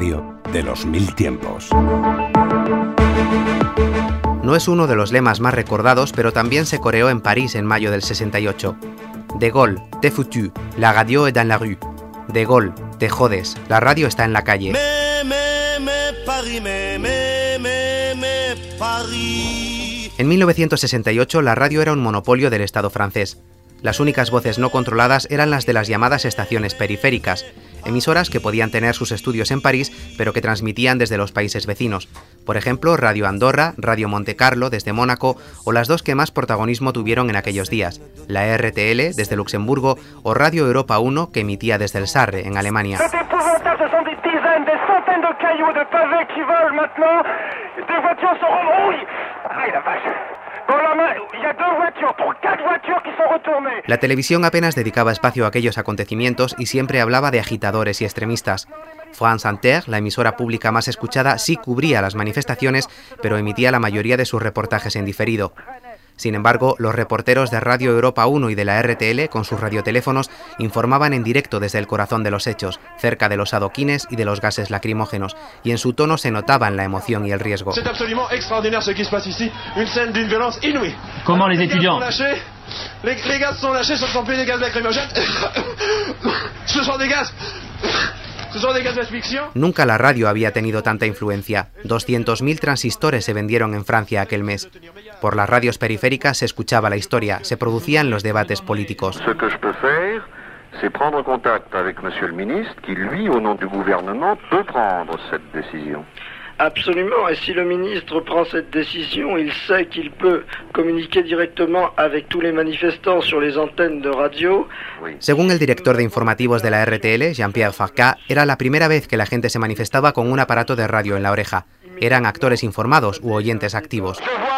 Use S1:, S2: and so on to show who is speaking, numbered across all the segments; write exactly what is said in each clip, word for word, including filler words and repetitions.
S1: radio de los mil tiempos.
S2: No es uno de los lemas más recordados, pero también se coreó en París en mayo del sesenta y ocho. De Gaulle, t'es foutu, la radio est dans la rue. De Gaulle, te jodes, la radio está en la calle.
S3: Me, me, me, Paris, me, me, me, me, Paris.
S2: En mil novecientos sesenta y ocho la radio era un monopolio del Estado francés. Las únicas voces no controladas eran las de las llamadas estaciones periféricas, emisoras que podían tener sus estudios en París, pero que transmitían desde los países vecinos. Por ejemplo, Radio Andorra, Radio Monte Carlo desde Mónaco, o las dos que más protagonismo tuvieron en aquellos días, la R T L desde Luxemburgo o Radio Europa uno que emitía desde el Sarre, en Alemania. La televisión apenas dedicaba espacio a aquellos acontecimientos y siempre hablaba de agitadores y extremistas. France Inter, la emisora pública más escuchada, sí cubría las manifestaciones, pero emitía la mayoría de sus reportajes en diferido. Sin embargo, los reporteros de Radio Europa uno y de la R T L, con sus radioteléfonos, informaban en directo desde el corazón de los hechos, cerca de los adoquines y de los gases lacrimógenos, y en su tono se notaban la emoción y el riesgo.
S4: C'est absolument extraordinaire ce qui se passe ici, une scène d'une violence inouïe.
S5: Comment les étudiants?
S4: Les, les gaz sont lâchés, ce ne sont plus des gaz lacrymogènes. Ce sont des gaz. Ce sont des gaz d'asfixia.
S2: Nunca la radio había tenido tanta influencia. doscientos mil transistores se vendieron en Francia aquel mes. Por las radios periféricas se escuchaba la historia, se producían los debates políticos.
S6: Ce que je peux faire, c'est prendre contact avec monsieur le ministre, qui lui, au nom du gouvernement, peut prendre cette décision.
S7: Absolument, et si le ministre prend cette décision, il sait qu'il peut communiquer directement avec tous les manifestants sur les antennes de radio.
S2: Según el director de informativos de la R T L, Jean-Pierre Farca, era la primera vez que la gente se manifestaba con un aparato de radio en la oreja. Eran actores informados u oyentes activos.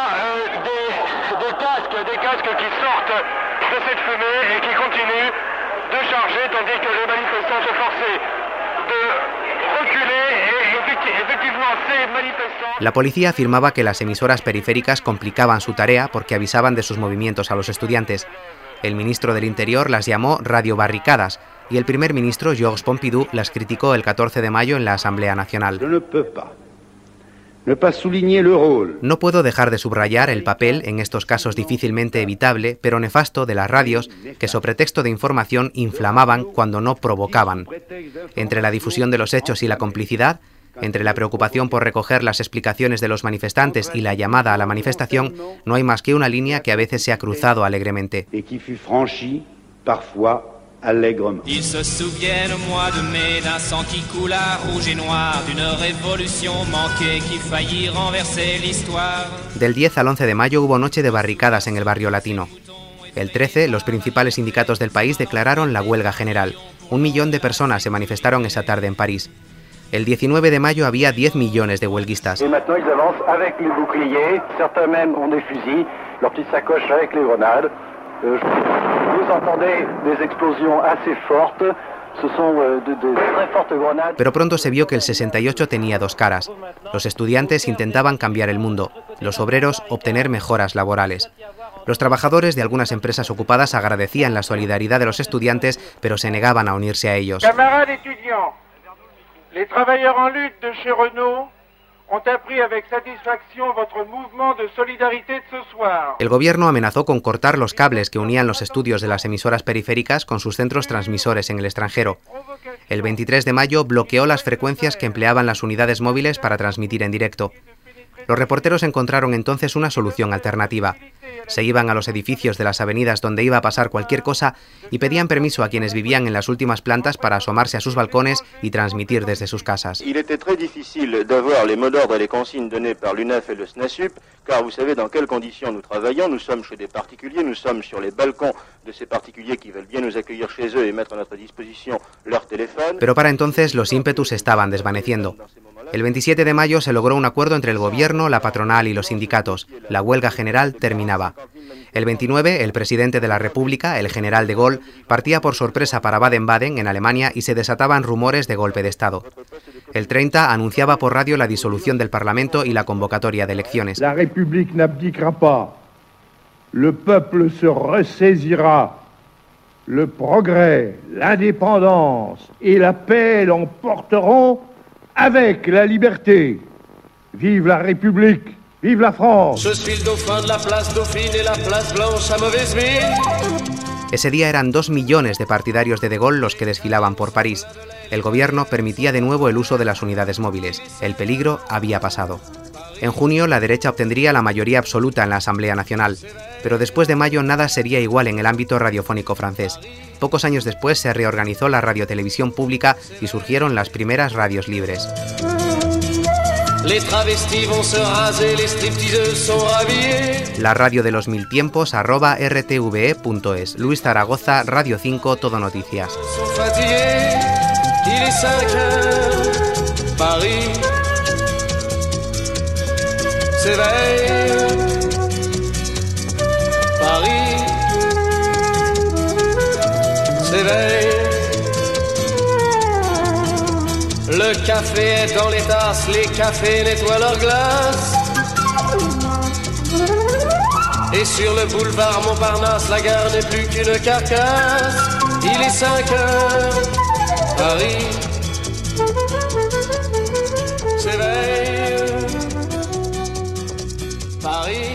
S2: La policía afirmaba que las emisoras periféricas complicaban su tarea porque avisaban de sus movimientos a los estudiantes. El ministro del Interior las llamó radiobarricadas y el primer ministro, Georges Pompidou, las criticó el catorce de mayo en la Asamblea Nacional. No puedo dejar de subrayar el papel, en estos casos difícilmente evitable, pero nefasto, de las radios, que sobre texto de información inflamaban cuando no provocaban. Entre la difusión de los hechos y la complicidad, entre la preocupación por recoger las explicaciones de los manifestantes y la llamada a la manifestación, no hay más que una línea que a veces se ha cruzado alegremente.
S8: Ils se souviennent au mois de mai d'un sang qui coula rouge et noir, d'une révolution manquée qui faillit renverser l'histoire.
S2: Del diez al once de mayo hubo noche de barricadas en el barrio latino. El trece, los principales sindicatos del país declararon la huelga general. Un millón de personas se manifestaron esa tarde en París. El diecinueve de mayo había diez millones de huelguistas.
S9: Et maintenant ils avancent avec les boucliers, certains même ont des fusils, leurs petites sacoches avec les grenades. Euh, vous entendez des explosions assez fortes. Ce sont de, de très fortes grenades.
S2: Pero pronto se vio que el sesenta y ocho tenía dos caras. Los estudiantes intentaban cambiar el mundo, los obreros obtener mejoras laborales. Los trabajadores de algunas empresas ocupadas agradecían la solidaridad de los estudiantes, pero se negaban a unirse a ellos.
S10: Camarades étudiants, les travailleurs en lutte de chez Renault ont appris avec satisfaction votre mouvement de solidarité de ce soir.
S2: El gobierno amenazó con cortar los cables que unían los estudios de las emisoras periféricas con sus centros transmisores en el extranjero. El veintitrés de mayo bloqueó las frecuencias que empleaban las unidades móviles para transmitir en directo. Los reporteros encontraron entonces una solución alternativa. Se iban a los edificios de las avenidas donde iba a pasar cualquier cosa y pedían permiso a quienes vivían en las últimas plantas para asomarse a sus balcones y transmitir desde sus casas.
S6: Il était très difficile d'avoir les mots d'ordre et les consignes données par l'U N E F et le SNASUP, car vous savez dans quelles conditions nous travaillons. Nous sommes chez des particuliers, nous sommes sur les balcons de ces particuliers qui veulent bien nous accueillir chez eux et mettre à notre disposition leur téléphone.
S2: Pero para entonces los ímpetus se estaban desvaneciendo. El veintisiete de mayo se logró un acuerdo entre el gobierno, la patronal y los sindicatos. La huelga general terminaba. El veintinueve, el presidente de la República, el general de Gaulle, partía por sorpresa para Baden-Baden, en Alemania, y se desataban rumores de golpe de Estado. El treinta anunciaba por radio la disolución del Parlamento y la convocatoria de elecciones.
S11: La République n'abdiquera pas. Le peuple se ressaisira. Le progrès, l'indépendance et la paix l'emporteront avec la liberté. Vive la République, vive la France.
S3: Je suis le dauphin de la place Dauphine et la place Blanche à mauvaise mine.
S2: Ese día eran dos millones de partidarios de De Gaulle los que desfilaban por París. El gobierno permitía de nuevo el uso de las unidades móviles. El peligro había pasado. En junio, la derecha obtendría la mayoría absoluta en la Asamblea Nacional. Pero después de mayo nada sería igual en el ámbito radiofónico francés. Pocos años después se reorganizó la radiotelevisión pública y surgieron las primeras radios libres. La radio de los mil tiempos, arroba r t v e punto es. Luis Zaragoza, Radio cinco, Todo Noticias.
S3: Le café est dans les tasses, les cafés nettoient leurs glaces. Et sur le boulevard Montparnasse, la gare n'est plus qu'une carcasse. Il est cinq heures, Paris s'éveille. Paris